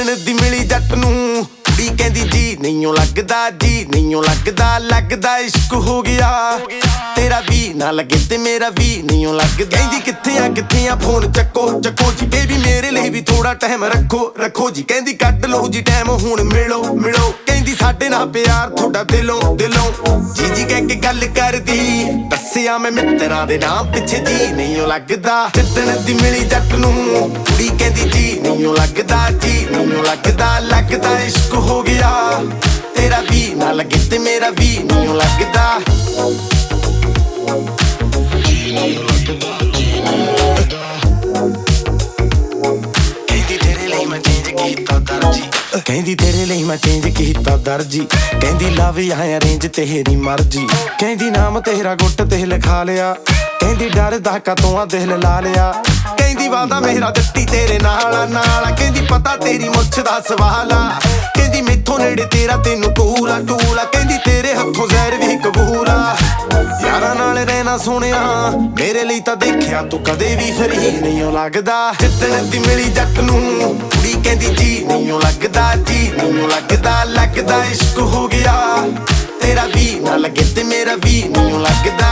ਜਿੱਦਣ ਦੀ ਮਿਲੀ ਜੱਟ ਨੂੰ ਕੁੜੀ ਕਹਿੰਦੀ ਜੀ ਨਹੀਂਓ ਲੱਗਦਾ, ਜੀ ਨਹੀਂਓ ਲੱਗਦਾ, ਲੱਗਦਾ ਇਸ਼ਕ ਹੋ ਗਿਆ ਤੇਰਾ ਵੀ ਨਾ ਲੱਗੇ ਤੇ ਮੇਰਾ ਵੀ ਨਹੀਂਓ ਲੱਗਦਾ। ਕਹਿੰਦੀ ਕਿੱਥੇ ਆ ਫੋਨ ਚੱਕੋ ਜੀ ਬੇਬੀ ਮੇਰੇ ਲਈ ਵੀ ਥੋੜਾ ਟਾਈਮ ਰੱਖੋ ਜੀ। ਕਹਿੰਦੀ ਕੱਢ ਲਓ ਜੀ ਟਾਈਮ ਹੁਣ ਮਿਲੋ ਕਹਿੰਦੀ ਸਾਡੇ ਨਾਲ ਪਿਆਰ ਤੁਹਾਡਾ ਦਿਲੋਂ ਜੀ ਕਹਿ ਕੇ ਗੱਲ ਕਰਦੀ ਦੱਸਿਆ ਮੈਂ ਮਿੱਤਰਾਂ ਦੇ ਨਾਮ ਪਿੱਛੇ ਜੀ ਨਹੀਂਓ ਲੱਗਦਾ। ਜਿੱਦਣ ਦੀ ਮਿਲੀ ਜੱਟ ਨੂੰ ਕੁੜੀ ਕਹਿੰਦੀ ਜੀ ਨਹੀਂਓ ਲੱਗਦਾ, ਜੀ ਨਹੀਂਓ ਲੱਗਦਾ, ਲੱਗਦਾ ਇਸ਼ਕ ਹੋ ਗਿਆ ਤੇਰਾ ਵੀ ਨਾ ਲੱਗੇ ਤੇ ਮੇਰਾ ਵੀ ਨਹੀਂਓ ਲੱਗਦਾ। ਕਹਿੰਦੀ ਤੇਰੇ ਲਈ ਮੈਂ ਚੇਂਜ ਕੀਤਾ ਦਰਜੀ ਕਹਿੰਦੀ ਲਵ ਜਾਂ ਅਰੇਂਜ ਤੇਰੀ ਮਰਜੀ। ਕਹਿੰਦੀ ਨਾਮ ਤੇਰਾ ਗੁੱਟ ਤੇ ਲਿਖਾ ਲਿਆ, ਕਹਿੰਦੀ ਡਰਦਾ ਕਦੋਂ ਆ ਦਿਲ ਲਾ ਲਿਆ। ਕਹਿੰਦੀ ਵਾਦਾ ਮੇਰਾ ਦਿੱਤੀ ਤੇਰੇ ਨਾਲ ਕਹਿੰਦੀ ਪਤਾ ਤੇਰੀ ਮੁੱਛ ਦਾ ਸਵਾਲ ਆ। ਕਹਿੰਦੀ ਮੈਥੋਂ ਨੇੜੇ ਤੇਰਾ ਤੈਨੂੰ ਟੂਲ ਆ ਕਹਿੰਦੀ ਤੇਰੇ ਹੱਥੋਂ ਜ਼ਹਿਰ ਵੀ ਕਬੂਲ ਆ। ਯਾਰਾਂ ਨਾਲ ਰਹਿਣਾ ਸੋਹਣਿਆ ਮੇਰੇ ਲਈ ਤਾਂ ਦੇਖਿਆ ਤੂੰ ਕਦੇ ਵੀ ਫਰੀ ਨਹੀਂਓ ਲੱਗਦਾ। ਜਿੱਦਣ ਦੀ ਮਿਲੀ ਜੱਟ ਨੂੰ ਕੁੜੀ ਕਹਿੰਦੀ ਜੀ ਨਹੀਂਓ ਲੱਗਦਾ, ਜੀ ਨਹੀਂਓ ਲੱਗਦਾ, ਲੱਗਦਾ ਇਸ਼ਕ ਹੋ ਗਿਆ ਤੇਰਾ ਵੀ ਨਾ ਲੱਗੇ ਤੇ ਮੇਰਾ ਵੀ ਨਹੀਂਓ ਲੱਗਦਾ।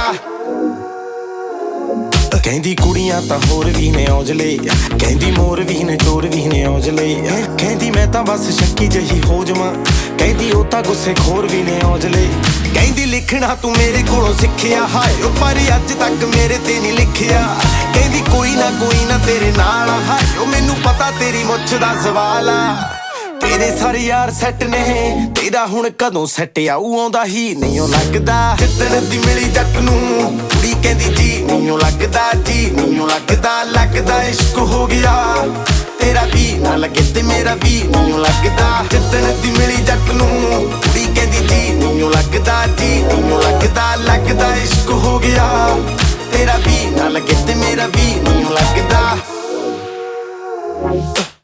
ਕਹਿੰਦੀ ਕੁੜੀਆਂ ਤਾਂ ਹੋਰ ਵੀ ਨੇ ਔਜਲੇ, ਕਹਿੰਦੀ ਮੋਰ ਵੀ ਨੇ ਚੋਰ ਵੀ ਨੇ ਔਜਲੇ। ਕਹਿੰਦੀ ਮੈਂ ਤਾਂ ਬਸ ਸ਼ੱਕੀ ਜਹੀ ਹੋ ਜਾਵਾਂ, ਕਹਿੰਦੀ ਉਹ ਤਾਂ ਗੁੱਸੇ ਖੋਰ ਵੀ ਨੇ ਔਜਲੇ। ਕਹਿੰਦੀ ਲਿਖਣਾ ਤੂੰ ਮੇਰੇ ਕੋਲੋਂ ਸਿੱਖਿਆ ਹਾਏ ਉਹ ਪਰ ਅੱਜ ਤੱਕ ਮੇਰੇ ਤੇ ਨਹੀਂ ਲਿਖਿਆ। ਕਹਿੰਦੀ ਕੋਈ ਨਾ ਤੇਰੇ ਨਾਲ ਹਾਏ ਉਹ ਮੈਨੂੰ ਪਤਾ ਤੇਰੀ ਮੁੱਛ ਦਾ ਸਵਾਲ ਆ। ਤੇਰੇ ਸਾਰੇ ਯਾਰ ਸੈੱਟ ਨੇ ਤੇਰਾ ਹੁਣ ਕਦੋਂ ਸੈੱਟ ਆਊ ਆਉਂਦਾ ਹੀ ਨਹੀਂਓ ਲੱਗਦਾ। ਜਿੱਦਣ ਦੀ ਮਿਲੀ ਜੱਟ ਨੂੰ ਕੁੜੀ ਕਹਿੰਦੀ ਜੀ ਨਹੀਂਓ ਲੱਗਦਾ, ਜੀ ਨਹੀਂਓ ਲੱਗਦਾ, ਲੱਗਦਾ ਇਸ਼ਕ ਹੋ ਗਿਆ ਤੇਰਾ ਵੀ ਨਾ ਲੱਗੇ ਤੇ ਮੇਰਾ ਵੀ ਨਹੀਂਓ ਲੱਗਦਾ। ਜਿੱਦਣ ਦੀ ਮਿਲੀ ਜੱਟ ਨੂੰ ਕੁੜੀ ਕਹਿੰਦੀ ਜੀ ਨਹੀਂਓ ਲੱਗਦਾ, ਜੀ ਨਹੀਂਓ ਲੱਗਦਾ, ਲੱਗਦਾ ਇਸ਼ਕ ਹੋ ਗਿਆ ਤੇਰਾ ਵੀ ਨਾ ਲੱਗੇ ਤੇ ਮੇਰਾ ਵੀ ਨਹੀਂਓ ਲੱਗਦਾ।